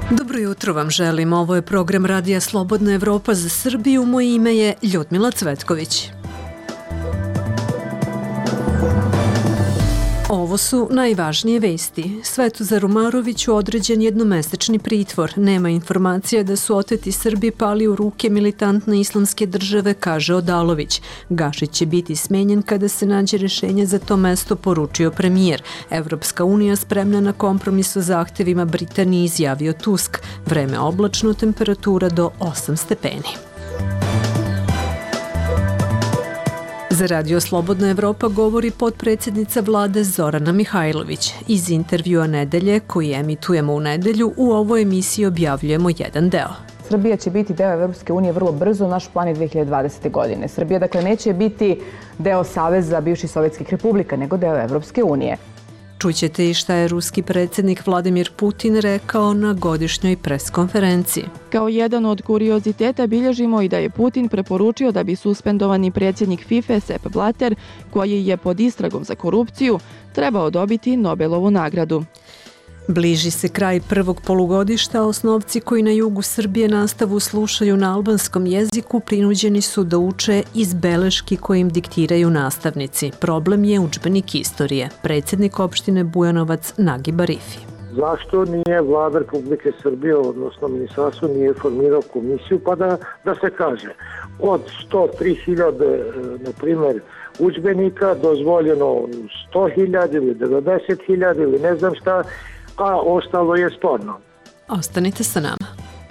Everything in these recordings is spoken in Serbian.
Dobro jutro vam želim. Ovo je program Radija Slobodna Evropa za Srbiju. Moje ime je Ljudmila Cvetković. Ovo su najvažnije vesti. Svetozaru Maroviću određen jednomesečni pritvor. Nema informacija da su oteti Srbi pali u ruke militantne islamske države, kaže Odalović. Gašić će biti smenjen kada se nađe rješenje za to mesto, poručio premijer. Evropska unija spremna na kompromis o zahtevima Britanije, izjavio Tusk. Vreme oblačno, temperatura do 8 stepeni. Za Radio Slobodna Evropa govori potpredsjednica vlade Zorana Mihajlović. Iz intervjua Nedelje, koji emitujemo u nedelju, u ovoj emisiji objavljujemo jedan deo. Srbija će biti deo Evropske unije vrlo brzo, naš plan je 2020. godine. Srbija dakle neće biti deo Saveza bivših sovjetskih republika, nego deo Evropske unije. Čućete i šta je ruski predsjednik Vladimir Putin rekao na godišnjoj preskonferenciji. Kao jedan od kurioziteta bilježimo i da je Putin preporučio da bi suspendovani predsjednik FIFA Sepp Blatter, koji je pod istragom za korupciju, trebao dobiti Nobelovu nagradu. Bliži se kraj prvog polugodišta, osnovci koji na jugu Srbije nastavu slušaju na albanskom jeziku prinuđeni su da uče iz beleški koje im diktiraju nastavnici. Problem je udžbenik istorije. Predsjednik opštine Bujanovac Nagib Arifi. Zašto nije vlada Republike Srbije, odnosno ministarstvo, nije formirao komisiju pa da se kaže od 103.000, na primjer, udžbenika dozvoljeno 100.000 ili 90.000 ili ne znam šta, a ostalo je sporno. Ostanite sa nama.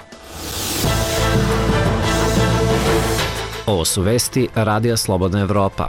Ovo su vesti Radija Slobodna Evropa.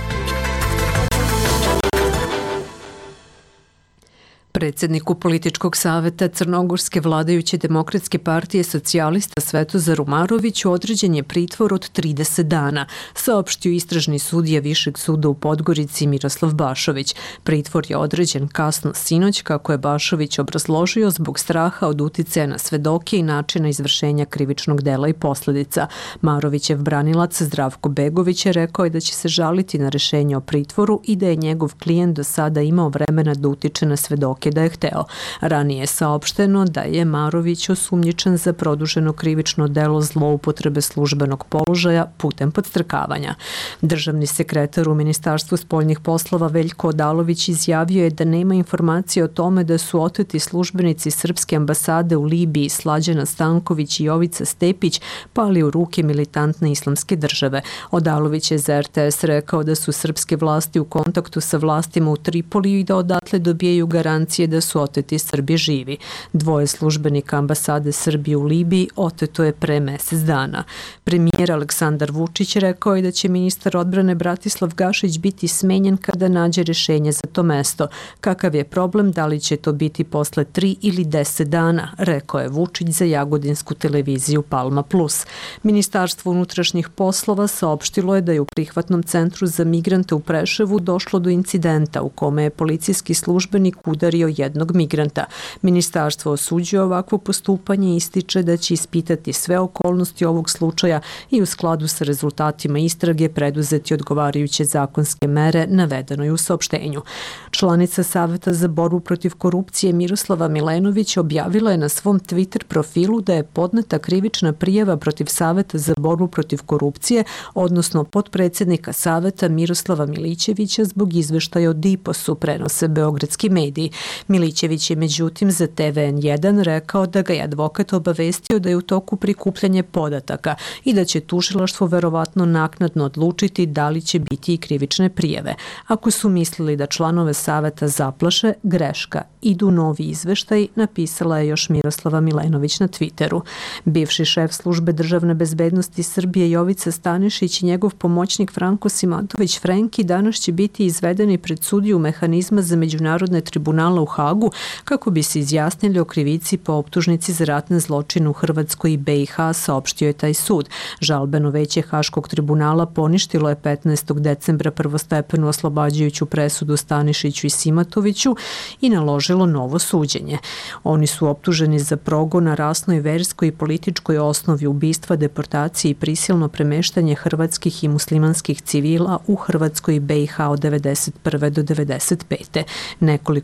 Predsjedniku Političkog saveta Crnogorske vladajuće demokratske partije socijalista Svetozaru Maroviću određen je pritvor od 30 dana, saopštio istražni sudija Višeg suda u Podgorici Miroslav Bašović. Pritvor je određen kasno sinoć, kako je Bašović obrazložio, zbog straha od uticaja na svedoke i načina izvršenja krivičnog dela i posljedica. Marovićev branilac Zdravko Begović je rekao da će se žaliti na rješenje o pritvoru i da je njegov klijent do sada imao vremena da utiče na svedoke da je hteo. Ranije je saopšteno da je Marović osumnjičen za produženo krivično delo zloupotrebe službenog položaja putem podstrekavanja. Državni sekretar u Ministarstvu spoljnih poslova Veljko Odalović izjavio je da nema informacije o tome da su oteti službenici Srpske ambasade u Libiji Slađana Stanković i Jovica Stepić pali u ruke militantne islamske države. Odalović je za RTS rekao da su srpske vlasti u kontaktu sa vlastima u Tripoliju i da odatle dobijaju garancije da su oteti Srbi živi. 2 službenika ambasade Srbije u Libiji oteto je pre mjesec dana. Premijer Aleksandar Vučić rekao je da će ministar odbrane Bratislav Gašić biti smenjen kada nađe rješenje za to mesto. Kakav je problem, da li će to biti posle 3 ili 10 dana, rekao je Vučić za jagodinsku televiziju Palma Plus. Ministarstvo unutrašnjih poslova saopštilo je da je u prihvatnom centru za migrante u Preševu došlo do incidenta u kome je policijski službenik udario jednog migranta. Ministarstvo osuđuje ovakvo postupanje i ističe da će ispitati sve okolnosti ovog slučaja i u skladu sa rezultatima istrage preduzeti odgovarajuće zakonske mere, navedeno je u saopštenju. Članica Saveta za borbu protiv korupcije Miroslava Milenović objavila je na svom Twitter profilu da je podneta krivična prijava protiv Saveta za borbu protiv korupcije, odnosno potpredsjednika Saveta Miroslava Milićevića zbog izveštaja o DIPOS-u, prenose beogradski mediji. Milićević je međutim za TVN1 rekao da ga je advokat obavestio da je u toku prikupljanje podataka i da će tužilaštvo verovatno naknadno odlučiti da li će biti i krivične prijave. Ako su mislili da članove saveta zaplaše, greška. Idu novi izveštaj, napisala je još Miroslava Milenović na Twitteru. Bivši šef službe državne bezbednosti Srbije Jovica Stanišić i njegov pomoćnik Franko Simatović Frenki danas će biti izvedeni pred sudiju mehanizma za međunarodne tribunale u Hagu kako bi se izjasnili o krivici po optužnici za ratne zločine u Hrvatskoj i BiH, saopštio je taj sud. Žalbeno veće Haškog tribunala poništilo je 15. decembra prvostepenu oslobađajuću presudu Stanišiću i Simatoviću i naložilo novo suđenje. Oni su optuženi za progon na rasnoj, verskoj i političkoj osnovi, ubistva, deportacije i prisilno premeštanje hrvatskih i muslimanskih civila u Hrvatskoj i BiH od 1991. do 1995. Nekoliko stotina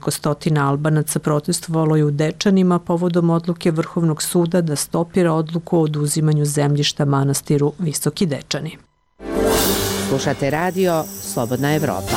100 Albanaca protestovalo je u Dečanima povodom odluke Vrhovnog suda da stopira odluku o oduzimanju zemljišta manastiru Visoki Dečani. Slušate radio Slobodna Evropa.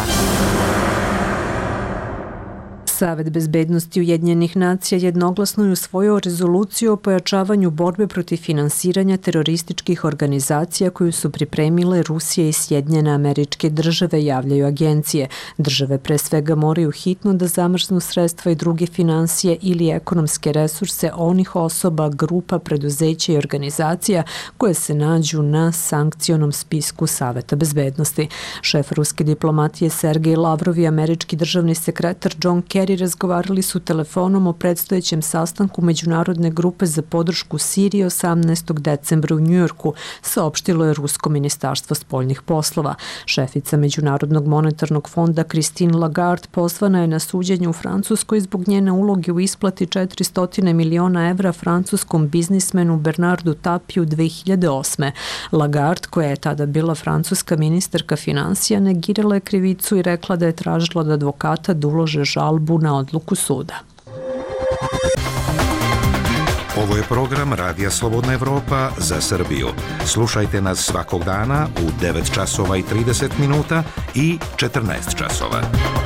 Savet bezbednosti Ujedinjenih nacija jednoglasno je usvojio rezoluciju o pojačavanju borbe protiv finansiranja terorističkih organizacija koju su pripremile Rusija i Sjedinjene Američke Države, javljaju agencije. Države pre svega moraju hitno da zamrznu sredstva i druge finansije ili ekonomske resurse onih osoba, grupa, preduzeća i organizacija koje se nađu na sankcionom spisku Saveta bezbednosti. Šef ruske diplomatije Sergej Lavrov i američki državni sekretar John Kerry razgovarali su telefonom o predstojećem sastanku Međunarodne grupe za podršku Siriji 18. decembra u Njujorku, saopštilo je Rusko ministarstvo spoljnih poslova. Šefica Međunarodnog monetarnog fonda Christine Lagarde pozvana je na suđenje u Francuskoj zbog njene uloge u isplati 400 miliona evra francuskom biznismenu Bernardu Tapiju 2008. Lagarde, koja je tada bila francuska ministarka finansija, negirala je krivicu i rekla da je tražila od advokata da ulože žalbu na odluku suda. Ovo je program Radija Slobodna Evropa za Srbiju. Slušajte nas svakog dana u 9 časova i 30 minuta i 14 časova.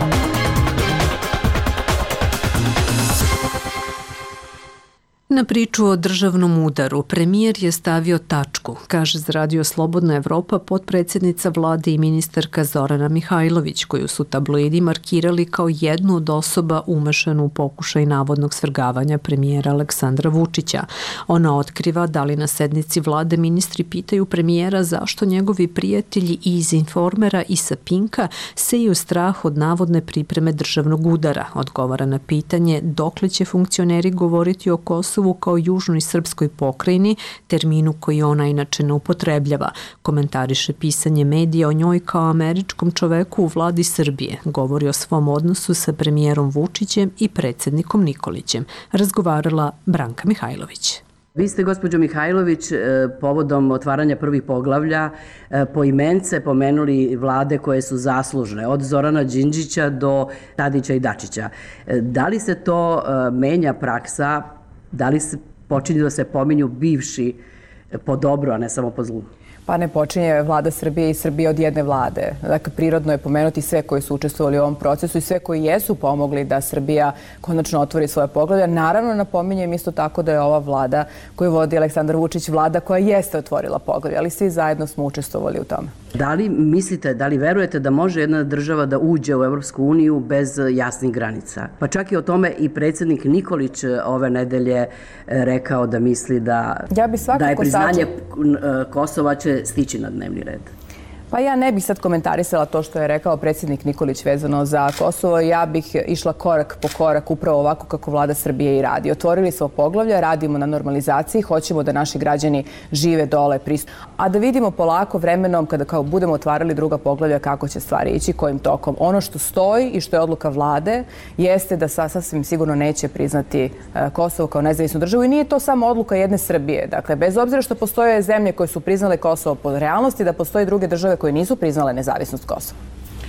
Na priču o državnom udaru premijer je stavio tačku, kaže za Radio Slobodna Evropa potpredsjednica vlade i ministarka Zorana Mihajlović, koju su tabloidi markirali kao jednu od osoba umešanu u pokušaj navodnog svrgavanja premijera Aleksandra Vučića. Ona otkriva da li na sednici vlade ministri pitaju premijera zašto njegovi prijatelji iz Informera i sa Pinka seju strah od navodne pripreme državnog udara. Odgovara na pitanje dokle će funkcioneri govoriti o Kosovu kao južnoj srpskoj pokrajini, terminu koji ona inače ne upotrebljava. Komentariše pisanje medija o njoj kao američkom čoveku u vladi Srbije. Govori o svom odnosu sa premijerom Vučićem i predsjednikom Nikolićem. Razgovarala Branka Mihajlović. Vi ste, gospođo Mihajlović, povodom otvaranja prvih poglavlja poimence pomenuli vlade koje su zaslužne, od Zorana Đinđića do Tadića i Dačića. Da li se to menja praksa? Da li se počinju da se pominju bivši po dobro, a ne samo po zlu? Pa ne počinje vlada Srbije i Srbije od jedne vlade. Dakle, prirodno je pomenuti sve koji su učestvovali u ovom procesu i sve koji jesu pomogli da Srbija konačno otvori svoje poglavlja. Naravno, napominjem isto tako da je ova vlada koju vodi Aleksandar Vučić vlada koja jeste otvorila poglavlja, ali svi zajedno smo učestvovali u tome. Da li mislite, da li verujete da može jedna država da uđe u Evropsku uniju bez jasnih granica? Pa čak i o tome i predsjednik Nikolić ove nedelje rekao da misli da je priznanje Kosova će stići na dnevni red. Pa ja ne bih sad komentarisala to što je rekao predsjednik Nikolić vezano za Kosovo. Ja bih išla korak po korak upravo ovako kako vlada Srbije i radi. Otvorili smo poglavlja, radimo na normalizaciji, hoćemo da naši građani žive dole, a da vidimo polako vremenom kada kao budemo otvarali druga poglavlja kako će stvari ići, kojim tokom. Ono što stoji i što je odluka vlade jeste da sasvim sigurno neće priznati Kosovo kao nezavisnu državu i nije to samo odluka jedne Srbije. Dakle, bez obzira što postoje zemlje koje su priznale Kosovo po realnosti, da postoje druge države koje nisu priznale nezavisnost Kosova.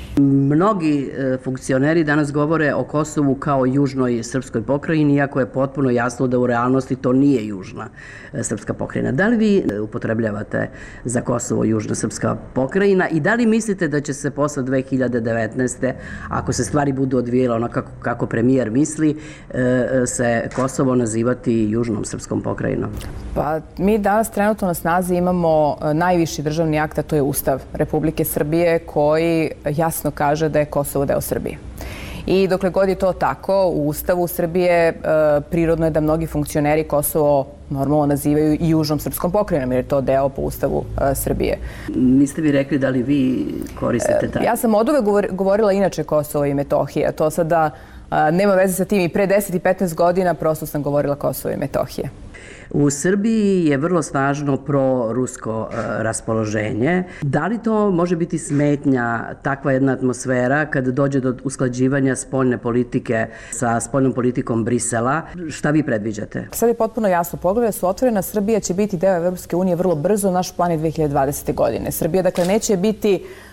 Mnogi funkcioneri danas govore o Kosovu kao južnoj srpskoj pokrajini, iako je potpuno jasno da u realnosti to nije južna srpska pokrajina. Da li vi upotrebljavate za Kosovo južna srpska pokrajina i da li mislite da će se posle 2019. ako se stvari budu odvijele onako kako premijer misli, se Kosovo nazivati južnom srpskom pokrajinom? Pa mi danas trenutno na snazi imamo najviši državni akt, a to je Ustav Republike Srbije koji jasno kaže da je Kosovo deo Srbije. I dokle god je to tako, u Ustavu Srbije prirodno je da mnogi funkcioneri Kosovo normalno nazivaju i južnom srpskom pokrajinom, jer je to deo po Ustavu Srbije. Niste vi rekli da li vi koristite taj? Ja sam od uvek govorila inače Kosovo i Metohija. To sada nema veze sa tim. I pre 10 i 15 godina prosto sam govorila Kosovo i Metohija. U Srbiji je vrlo snažno prorusko raspoloženje. Da li to može biti smetnja, takva jedna atmosfera, kada dođe do usklađivanja spoljne politike sa spoljnom politikom Brisela? Šta vi predviđate? Sad je potpuno jasno. Poglavlja su otvorena. Srbija će biti deo Evropske unije vrlo brzo. Naš plan je 2020. godine. Srbija, dakle, neće biti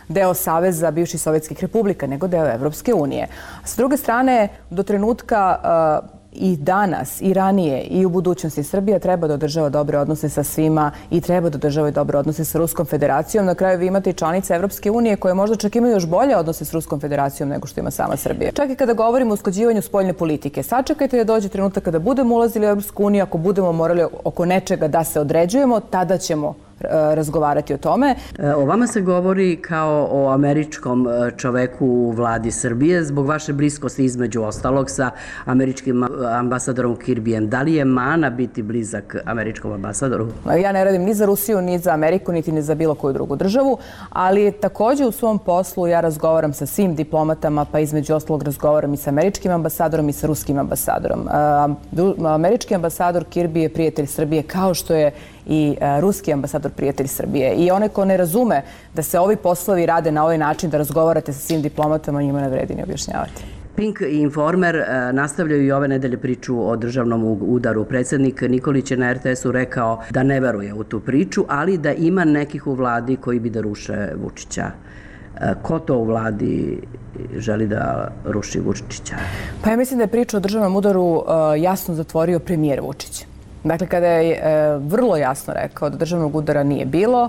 deo saveza bivših sovjetskih republika, nego deo Evropske unije. S druge strane, do trenutka i danas, i ranije, i u budućnosti Srbija treba da održava dobre odnose sa svima i treba da održava dobre odnose sa Ruskom federacijom. Na kraju vi imate i članice Evropske unije koje možda čak imaju još bolje odnose s Ruskom federacijom nego što ima sama Srbija. Čak i kada govorimo o usklađivanju spoljne politike, sačekajte da dođe trenutak kada budemo ulazili u Evropsku uniju, ako budemo morali oko nečega da se određujemo, tada ćemo razgovarati o tome. O vama se govori kao o američkom čoveku u vladi Srbije zbog vaše bliskosti između ostalog sa američkim ambasadorom Kirbijem. Da li je mana biti blizak američkom ambasadoru? Ja ne radim ni za Rusiju, ni za Ameriku, niti ni za bilo koju drugu državu, ali takođe u svom poslu ja razgovaram sa svim diplomatama, pa između ostalog razgovaram i sa američkim ambasadorom i sa ruskim ambasadorom. Američki ambasador Kirbi je prijatelj Srbije, kao što je i ruski ambasador prijatelj Srbije. I onaj ko ne razume da se ovi poslovi rade na ovaj način, da razgovarate sa svim diplomatama, njima ne vredi ni objašnjavati. Pink i Informer nastavljaju i ove nedelje priču o državnom udaru. Predsjednik Nikolić je na RTS-u rekao da ne veruje u tu priču, ali da ima nekih u vladi koji bi da ruše Vučića. Ko to u vladi želi da ruši Vučića? Pa ja mislim da je priča o državnom udaru jasno zatvorio premijer Vučić. Dakle, kada je vrlo jasno rekao da državnog udara nije bilo,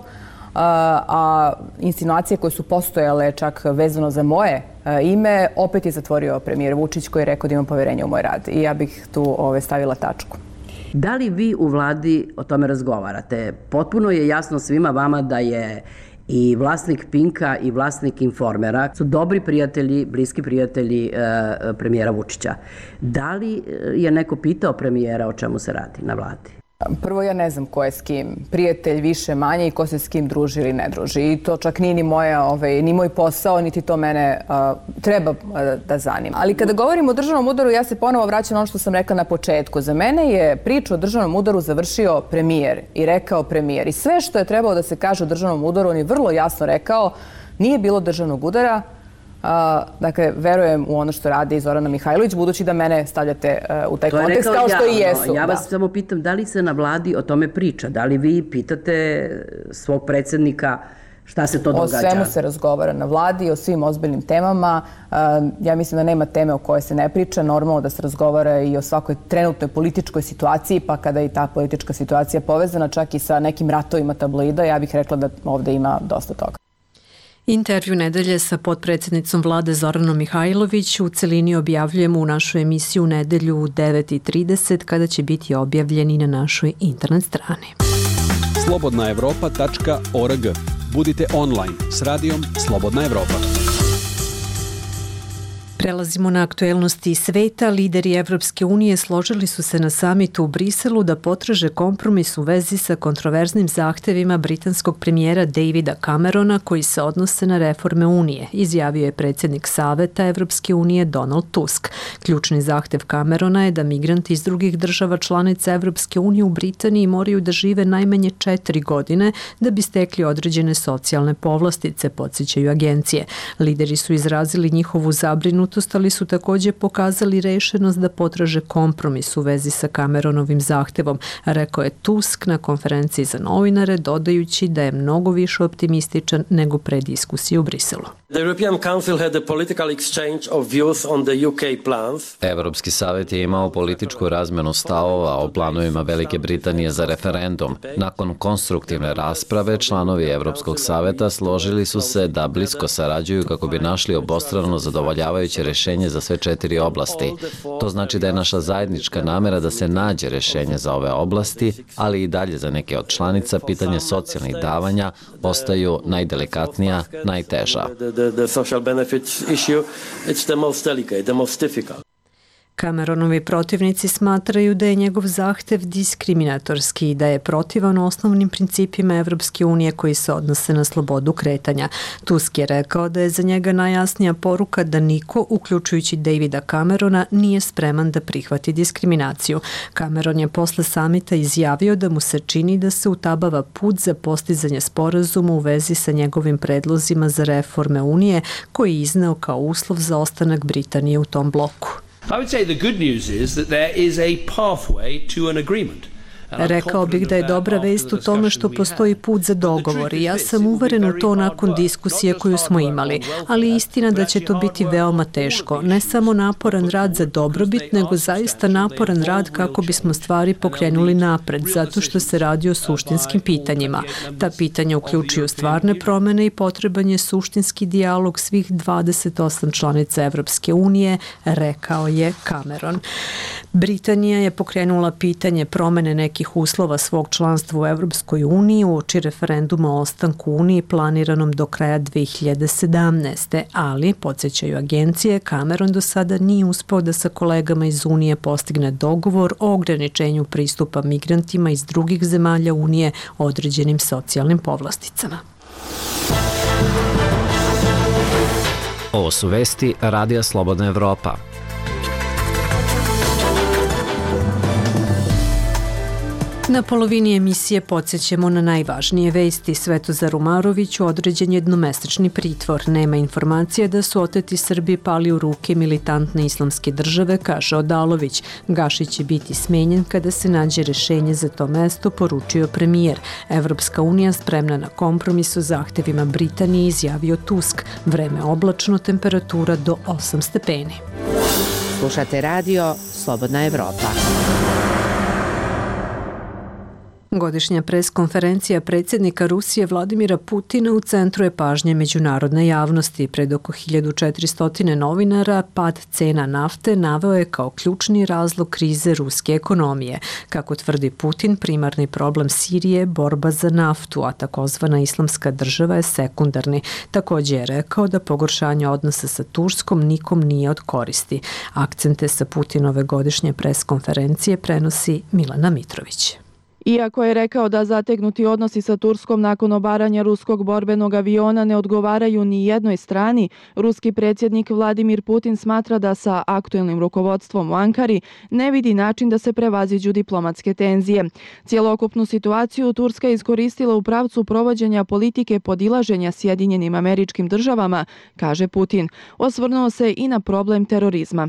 a insinuacije koje su postojale čak vezano za moje ime, opet je zatvorio premijer Vučić koji je rekao da ima poverenja u moj rad. I ja bih tu stavila tačku. Da li vi u vladi o tome razgovarate? Potpuno je jasno svima vama da je i vlasnik Pinka i vlasnik Informera su dobri prijatelji, bliski prijatelji premijera Vučića. Da li je neko pitao premijera o čemu se radi na vladi? Prvo, ja ne znam ko je s kim prijatelj, više, manje i ko se s kim druži ili ne druži. I to čak nije ni moj posao, niti to mene treba da zanima. Ali kada govorimo o državnom udaru, ja se ponovo vraćam na ono što sam rekla na početku. Za mene je priču o državnom udaru završio premijer i rekao premijer. I sve što je trebalo da se kaže o državnom udaru, on je vrlo jasno rekao, nije bilo državnog udara. Dakle, verujem u ono što radi Zorana Mihajlović, budući da mene stavljate u taj kontekst kao što i jesu. Ja vas samo pitam, da li se na vladi o tome priča? Da li vi pitate svog predsjednika šta se to događa? O svemu se razgovara na vladi, o svim ozbiljnim temama. Ja mislim da nema teme o kojoj se ne priča. Normalno da se razgovara i o svakoj trenutnoj političkoj situaciji, pa kada je ta politička situacija povezana čak i sa nekim ratovima tabloida, ja bih rekla da ovde ima dosta toga. Intervju nedelje sa potpredsjednicom vlade Zoranom Mihajlović u celini objavljujemo u našu emisiju u nedelju u 9:30 kada će biti objavljeni na našoj internet strani. slobodnaevropa.org. Budite online s radijom Slobodna Evropa. Prelazimo na aktuelnosti sveta. Lideri Evropske unije složili su se na samitu u Briselu da potraže kompromis u vezi sa kontroverznim zahtevima britanskog premijera Davida Camerona koji se odnose na reforme Unije, izjavio je predsjednik Saveta Evropske unije Donald Tusk. Ključni zahtev Camerona je da migranti iz drugih država članica Evropske unije u Britaniji moraju da žive najmanje 4 godine da bi stekli određene socijalne povlastice, podsjećaju agencije. Lideri su izrazili njihovu zabrinutost, ali su također pokazali rešenost da potraže kompromis u vezi sa Cameronovim zahtevom, rekao je Tusk na konferenciji za novinare, dodajući da je mnogo više optimističan nego pre diskusije u Briselu. Evropski savjet je imao političku razmenu stavova o planovima Velike Britanije za referendum. Nakon konstruktivne rasprave, članovi Evropskog savjeta složili su se da blisko sarađuju kako bi našli obostrano zadovoljavajuće rešenje za sve 4 oblasti. To znači da je naša zajednička namera da se nađe rešenje za ove oblasti, ali i dalje za neke od članica pitanje socijalnih davanja ostaju najdelikatnija, najteža. The social benefits issue, it's the most delicate, the most difficult. Cameronovi protivnici smatraju da je njegov zahtev diskriminatorski i da je protivan osnovnim principima Evropske unije koji se odnose na slobodu kretanja. Tusk je rekao da je za njega najjasnija poruka da niko, uključujući Davida Camerona, nije spreman da prihvati diskriminaciju. Cameron je posle samita izjavio da mu se čini da se utabava put za postizanje sporazuma u vezi sa njegovim predlozima za reforme Unije koji je izneo kao uslov za ostanak Britanije u tom bloku. I would say the good news is that there is a pathway to an agreement. Rekao bih da je dobra vest u tome što postoji put za dogovor i ja sam uveren u to nakon diskusije koju smo imali, ali istina da će to biti veoma teško. Ne samo naporan rad za dobrobit, nego zaista naporan rad kako bismo stvari pokrenuli napred, zato što se radi o suštinskim pitanjima. Ta pitanja uključuju stvarne promene i potreban je suštinski dijalog svih 28 članica Evropske unije, rekao je Cameron. Britanija je pokrenula pitanje promene nekih uslova svog članstva u Evropskoj uniji uoči referenduma o ostanku Uniji planiranom do kraja 2017. Ali, podsjećaju agencije, Cameron do sada nije uspeo da sa kolegama iz Unije postigne dogovor o ograničenju pristupa migrantima iz drugih zemalja Unije određenim socijalnim povlasticama. Ovo su vesti Radija Slobodna Evropa. Na polovini emisije podsjećamo na najvažnije vesti. Svetozar Umaroviću određen jednomesečni pritvor. Nema informacija da su oteti Srbi pali u ruke militantne islamske države, kaže Odalović. Gašić će biti smenjen kada se nađe rešenje za to mesto, poručio premijer. Evropska unija spremna na kompromis o zahtevima Britanije, izjavio Tusk. Vreme oblačno, temperatura do 8 stepeni. Slušate radio Slobodna Evropa. Godišnja preskonferencija predsjednika Rusije Vladimira Putina u centru je pažnje međunarodne javnosti. Pred oko 1400 novinara pad cena nafte naveo je kao ključni razlog krize ruske ekonomije. Kako tvrdi Putin, primarni problem Sirije je borba za naftu, a takozvana islamska država je sekundarni. Također je rekao da pogoršanje odnosa sa Turskom nikom nije od koristi. Akcente sa Putinove godišnje preskonferencije prenosi Milana Mitrović. Iako je rekao da zategnuti odnosi sa Turskom nakon obaranja ruskog borbenog aviona ne odgovaraju ni jednoj strani, ruski predsjednik Vladimir Putin smatra da sa aktuelnim rukovodstvom u Ankari ne vidi način da se prevaziđu diplomatske tenzije. Cijelokupnu situaciju Turska je iskoristila u pravcu provođenja politike podilaženja Sjedinjenim Američkim Državama, kaže Putin. Osvrnuo se i na problem terorizma.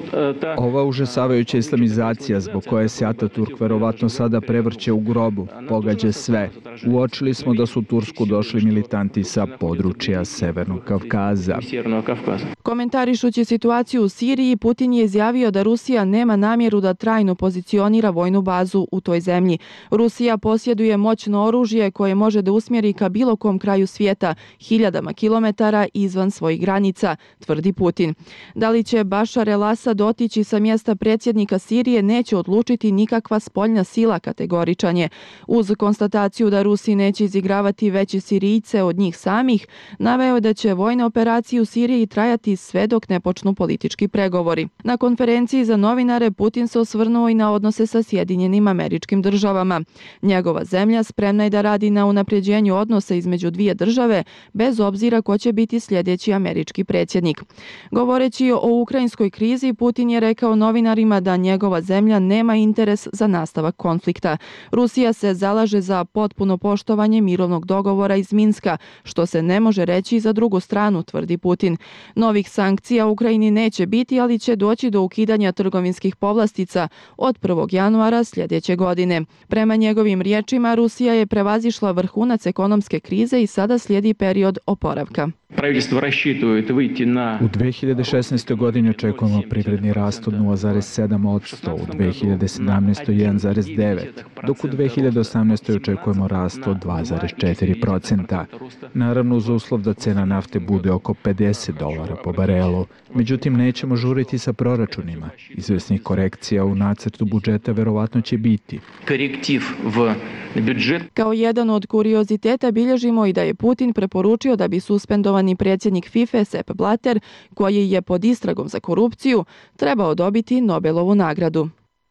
Ova užasavajuća islamizacija zbog koje se Ataturk verovatno sada prevrće u grobu, pogađa sve. Uočili smo da su u Tursku došli militanti sa područja Severnog Kavkaza. Komentarišući situaciju u Siriji, Putin je izjavio da Rusija nema namjeru da trajno pozicionira vojnu bazu u toj zemlji. Rusija posjeduje moćno oružje koje može da usmjeri ka bilo kom kraju svijeta, hiljadama kilometara izvan svojih granica, tvrdi Putin. Da li će Bašar el-Asad otići sa mjesta predsjednika Sirije neće odlučiti nikakva spoljna sila, kategoričan je. Uz konstataciju da Rusi neće izigravati veće Sirijce od njih samih, naveo je da će vojne operacije u Siriji trajati sve dok ne počnu politički pregovori. Na konferenciji za novinare Putin se osvrnuo i na odnose sa Sjedinjenim Američkim Državama. Njegova zemlja spremna je da radi na unapređenju odnosa između dvije države, bez obzira ko će biti sljedeći američki predsjednik. Govoreći o ukrajinskoj krizi, Putin je rekao novinarima da njegova zemlja nema interes za nastavak konflikta. Rusija se zalaže za potpuno poštovanje mirovnog dogovora iz Minska, što se ne može reći za drugu stranu, tvrdi Putin. Novih sankcija Ukrajini neće biti, ali će doći do ukidanja trgovinskih povlastica od 1. januara sljedeće godine. Prema njegovim riječima, Rusija je prevazišla vrhunac ekonomske krize i sada slijedi period oporavka. U 2016. godini očekujemo privredni rast od 0,7%, u 2017. 1,9%, dok u 2018. očekujemo rast od 2,4%. Naravno uz uslov da cena nafte bude oko $50 po barelu. Međutim, nećemo žuriti sa proračunima. Izvesnih korekcija u nacrtu budžeta verovatno će biti. Kao jedan od kurioziteta bilježimo i da je Putin preporučio da bi suspendovani predsjednik FIFA Sepp Blatter, koji je pod istragom za korupciju, trebao dobiti Nobelovu nagradu.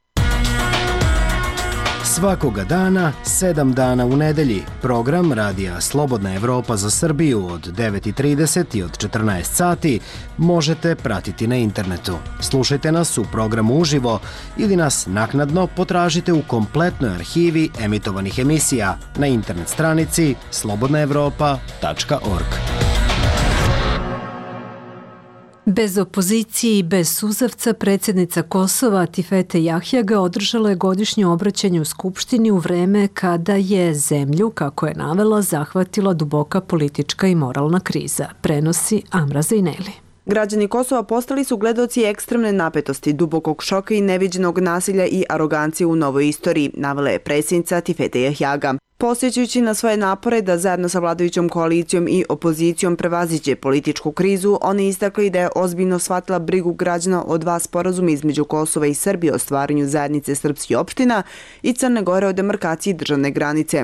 Svakoga dana, 7 dana u nedelji, program Radija Slobodna Evropa za Srbiju od 9:30 i od 14 sati možete pratiti na internetu. Slušajte nas u programu uživo ili nas naknadno potražite u kompletnoj arhivi emitovanih emisija na internet stranici slobodnaevropa.org. Bez opozicije i bez suzavca predsjednica Kosova Tifete Jahjaga održala je godišnje obraćanje u Skupštini u vreme kada je zemlju, kako je navela, zahvatila duboka politička i moralna kriza, prenosi Amra Zejneli. Građani Kosova postali su gledaoci ekstremne napetosti, dubokog šoka i neviđenog nasilja i arogancije u novoj istoriji, navela je predsjednica Tifete Jahjaga. Posjećajući na svoje napore da zajedno sa vladajućom koalicijom i opozicijom prevaziđe političku krizu, oni istakli da je ozbiljno shvatila brigu građana o dva sporazuma između Kosova i Srbije o stvaranju zajednice srpskih opština i Crne Gore o demarkaciji državne granice.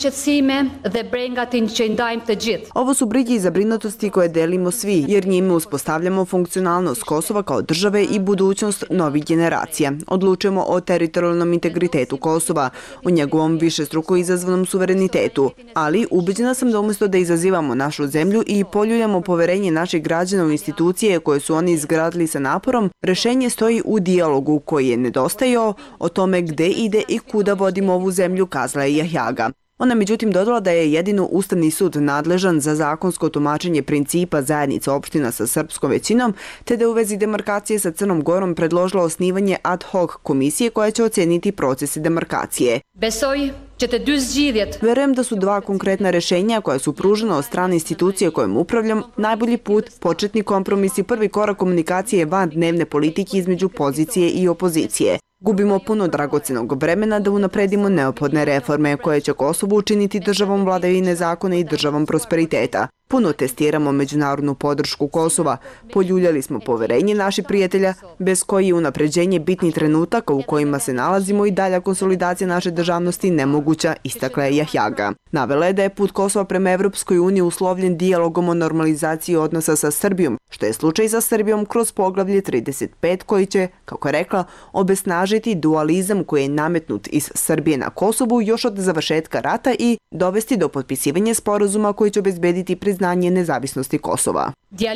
Ovo su brige i zabrinutosti koje delimo svi, jer njime uspostavljamo funkcionalnost Kosova kao države i budućnost novih generacija. Odlučujemo o teritorijalnom integritetu Kosova, o njegovom višestruko izazvanom suverenitetu, ali ubeđena sam da umjesto da izazivamo našu zemlju i poljuljamo poverenje naših građana u institucije koje su oni izgradili sa naporom, rešenje stoji u dijalogu koji je nedostajao o tome gde ide i kuda vodimo ovu zemlju, kazala je Jahjaga. Ona međutim dodala da je jedino Ustavni sud nadležan za zakonsko tumačenje principa zajednice opština sa srpskom većinom, te da u vezi demarkacije sa Crnom Gorom predložila osnivanje ad hoc komisije koja će oceniti procese demarkacije. Verujem da su dva konkretna rešenja koja su pružena od strane institucije kojom upravljam najbolji put, početni kompromis i prvi korak komunikacije van dnevne politike između pozicije i opozicije. Gubimo puno dragocenog vremena da unapredimo neophodne reforme koje će Kosovo učiniti državom vladavine zakona i državom prosperiteta. Puno testiramo međunarodnu podršku Kosova, poljuljali smo poverenje naših prijatelja, bez koji je unapređenje bitnih trenutaka u kojima se nalazimo i dalja konsolidacija naše državnosti nemoguća, istakla je Jahjaga. Navela je da je put Kosova prema Evropskoj uniji uslovljen dijalogom o normalizaciji odnosa sa Srbijom, što je slučaj sa Srbijom kroz poglavlje 35 koji će, kako je rekla, obesnažiti dualizam koji je nametnut iz Srbije na Kosovu još od završetka rata i dovesti do potpisivanja sporazuma koji će obezbediti priznanje nezavisnosti Kosova.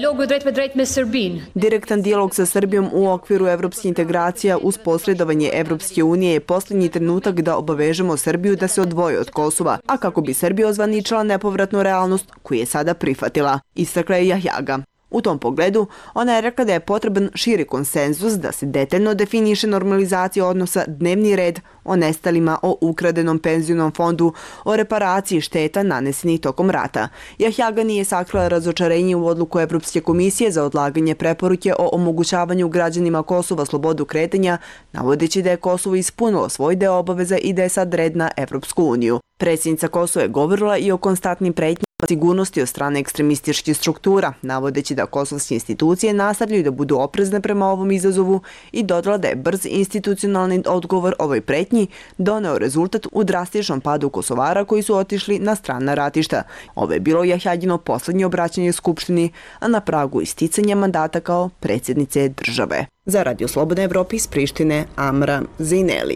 Direktan dijalog sa Srbijom u okviru evropskih integracija uz posredovanje Evropske unije je posljednji trenutak da obavežemo Srbiju da se odvoji od Kosova, a kako bi Srbija ozvaničila nepovratnu realnost koju je sada prihvatila, istakla je Jahjaga. U tom pogledu, ona je rekla da je potreban širi konsenzus da se detaljno definiše normalizacija odnosa, dnevni red, o nestalima, o ukradenom penzionom fondu, o reparaciji šteta nanesenih tokom rata. Jahjaga nije sakrila razočarenje u odluku Evropske komisije za odlaganje preporuke o omogućavanju građanima Kosova slobodu kretanja, navodeći da je Kosovo ispunilo svoj deo obaveza i da je sad red na Evropsku uniju. Predsjednica Kosova je govorila i o konstantnim pretnjama sigurnosti od strane ekstremističkih struktura, navodeći da kosovske institucije nastavljaju da budu oprezne prema ovom izazovu i dodala da je brz institucionalni odgovor ovoj pretnji doneo rezultat u drastičnom padu Kosovara koji su otišli na strana ratišta. Ovo je bilo Jahjagino poslednje obraćanje Skupštini, a na pragu isticanja mandata kao predsjednice države. Za Radio Slobodna Evropa iz Prištine, Amra Zejneli.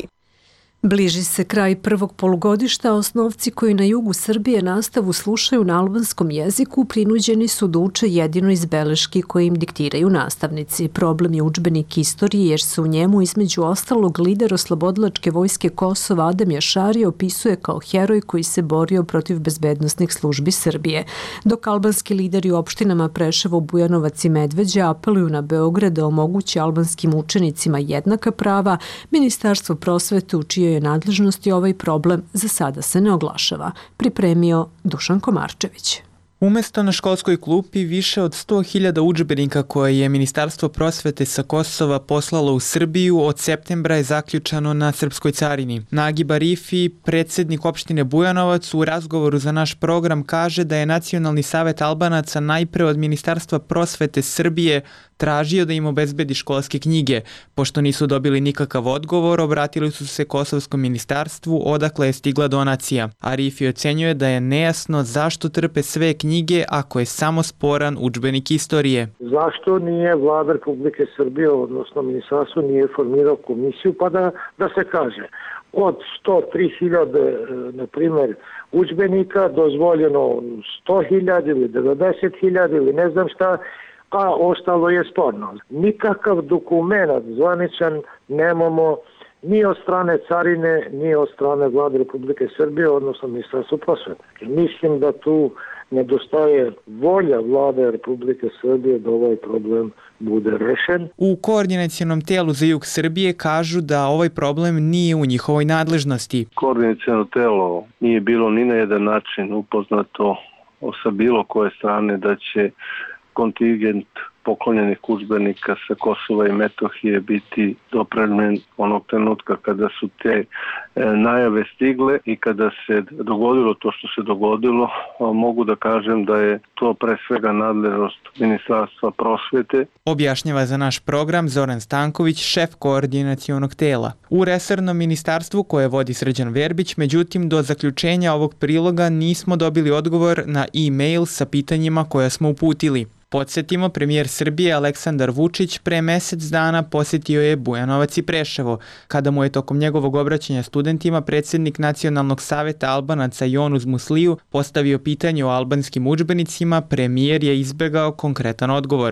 Bliži se kraj prvog polugodišta, osnovci koji na jugu Srbije nastavu slušaju na albanskom jeziku prinuđeni su da uče jedino iz beleški koje im diktiraju nastavnici. Problem je udžbenik istorije jer se u njemu između ostalog lider oslobodilačke vojske Kosova Adem Jašari opisuje kao heroj koji se borio protiv bezbednosnih službi Srbije. Dok albanski lideri u opštinama Preševo, Bujanovac i Medveđa apeluju na Beograd da omogući albanskim učenicima jednaka prava, Ministarstvo prosvete u čijoj nadležnosti ovaj problem za sada se ne oglašava, pripremio Dušan Komarčević. Umesto na školskoj klupi više od 100.000 udžbenika koje je Ministarstvo prosvete sa Kosova poslalo u Srbiju od septembra je zaključano na Srpskoj carini. Nagib Arifi, predsjednik opštine Bujanovac, u razgovoru za naš program kaže da je Nacionalni savet Albanaca najpre od Ministarstva prosvete Srbije tražio da im obezbedi školske knjige. Pošto nisu dobili nikakav odgovor, obratili su se Kosovskom ministarstvu odakle je stigla donacija. Arifi ocenjuje da je nejasno zašto trpe sve knjige ako je samo sporan udžbenik istorije. Zašto nije Vlada Republike Srbije, odnosno ministarstvo, nije formirao komisiju pa da se kaže od 103.000, na primjer, udžbenika dozvoljeno 100.000 ili 90.000 ili ne znam šta, a ostalo je sporno. Nikakav dokument zvaničan nemamo ni od strane carine, ni od strane Vlade Republike Srbije, odnosno Ministarstva prosvete. Mislim da tu nedostaje volja Vlade Republike Srbije da ovaj problem bude rešen. U koordinacionom telu za jug Srbije kažu da ovaj problem nije u njihovoj nadležnosti. Koordinaciono telo nije bilo ni na jedan način upoznato sa bilo koje strane da će kontingent poklonjenih udžbenika sa Kosova i Metohije biti dopremljen onog trenutka kada su te najave stigle i kada se dogodilo to što se dogodilo. Mogu da kažem da je to pre svega nadležnost Ministarstva prosvete. Objašnjava za naš program Zoran Stanković, šef koordinacionog tela. U resornom ministarstvu koje vodi Srđan Verbić, međutim do zaključenja ovog priloga nismo dobili odgovor na e-mail sa pitanjima koja smo uputili. Podsjetimo, premijer Srbije Aleksandar Vučić pre mesec dana posjetio je Bujanovac i Preševo. Kada mu je tokom njegovog obraćanja studentima predsjednik Nacionalnog saveta Albanaca Jonuz Musliju postavio pitanje o albanskim udžbenicima, premijer je izbegao konkretan odgovor.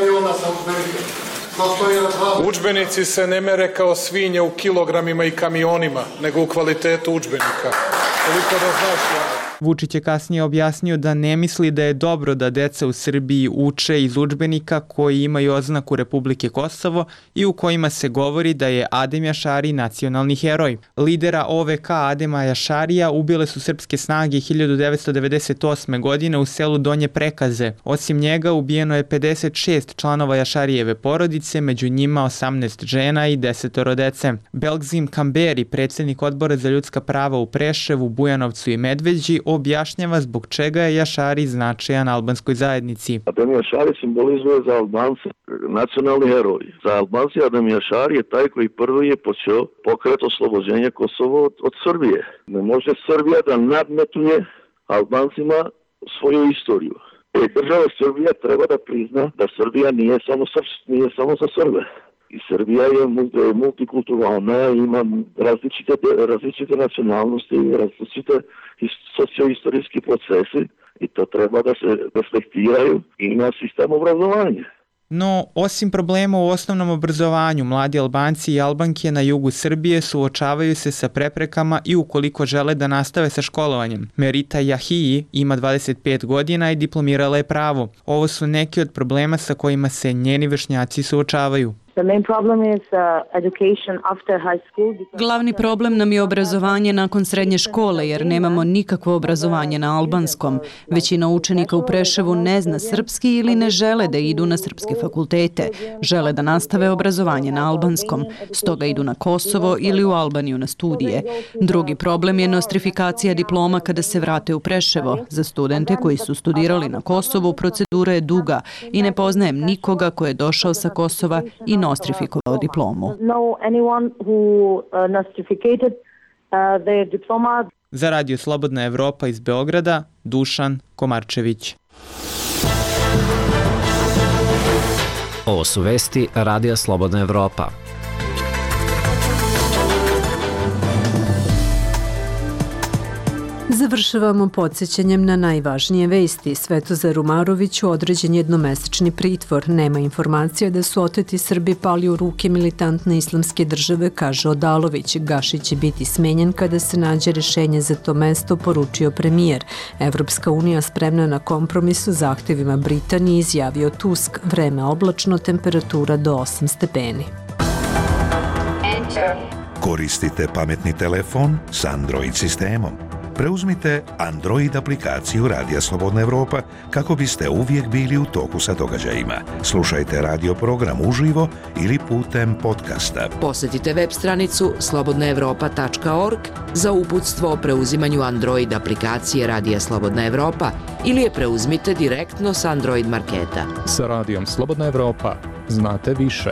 Udžbenici se ne mere kao svinje u kilogramima i kamionima, nego u kvalitetu udžbenika. Koliko da znaš, Vučić je kasnije objasnio da ne misli da je dobro da deca u Srbiji uče iz udžbenika koji imaju oznaku Republike Kosovo i u kojima se govori da je Adem Jašari nacionalni heroj. Lidera OVK Adema Jašarija ubile su srpske snage 1998. godine u selu Donje Prekaze. Osim njega ubijeno je 56 članova Jašarijeve porodice, među njima 18 žena i 10 dece. Belgzim Kamberi, predsjednik odbora za ljudska prava u Preševu, Bujanovcu i Medveđi, objašnjava zbog čega je Jašari značajan albanskoj zajednici. Adem Jašari simbolizuje za Albance nacionalni heroj. Za Albanci Adem Jašari je taj koji prvi je počeo pokret oslobođenja Kosova od Srbije. Ne može Srbija da nadmetuje Albancima svoju istoriju. Država Srbija treba da prizna da Srbija nije samo za Srbe. I Srbija je multikulturalna, ima različite nacionalnosti, različite socioistorijski procesi i to treba da se reflektiraju i na sistem obrazovanja. No, osim problema u osnovnom obrazovanju, mladi Albanci i Albanke na jugu Srbije suočavaju se sa preprekama i ukoliko žele da nastave sa školovanjem. Merita Jahiji ima 25 godina i diplomirala je pravo. Ovo su neki od problema sa kojima se njeni vršnjaci suočavaju. Glavni problem nam je obrazovanje nakon srednje škole jer nemamo nikakvo obrazovanje na albanskom. Većina učenika u Preševu ne zna srpski ili ne žele da idu na srpske fakultete. Žele da nastave obrazovanje na albanskom. Stoga idu na Kosovo ili u Albaniju na studije. Drugi problem je nostrifikacija diploma kada se vrate u Preševo. Za studente koji su studirali na Kosovu procedura je duga i ne poznajem nikoga ko je došao sa Kosova i nostrifikovao diplomu. Za Radio Slobodna Evropa iz Beograda, Dušan Komarčević. Ovo su vesti Radija Slobodna Evropa. Završavamo podsjećanjem na najvažnije vesti. Svetozar Umaroviću određen jednomesečni pritvor. Nema informacija da su oteti Srbi pali u ruke militantne islamske države, kaže Odalović. Gašić će biti smenjen kada se nađe rešenje za to mesto, poručio premijer. Evropska unija spremna na kompromis u zahtevima Britanije, izjavio Tusk. Vreme oblačno, temperatura do 8 stepeni. Koristite pametni telefon s Android sistemom. Preuzmite Android aplikaciju Radija Slobodna Evropa kako biste uvijek bili u toku sa događajima. Slušajte radio program uživo ili putem podcasta. Posjetite web stranicu slobodnaevropa.org za uputstvo o preuzimanju Android aplikacije Radija Slobodna Evropa ili je preuzmite direktno s Android marketa. Sa Radijom Slobodna Evropa znate više.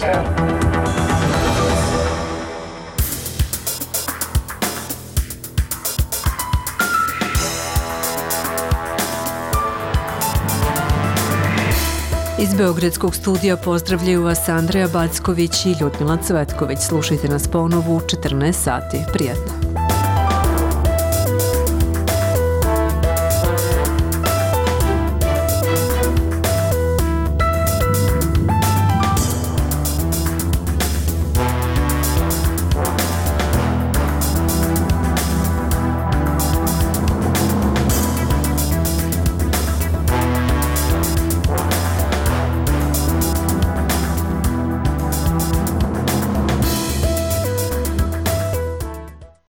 Iz Beogradskog studija pozdravljaju vas Andreja Backović i Ljudmila Cvetković. Slušajte nas ponovo u 14 sati. Prijatno.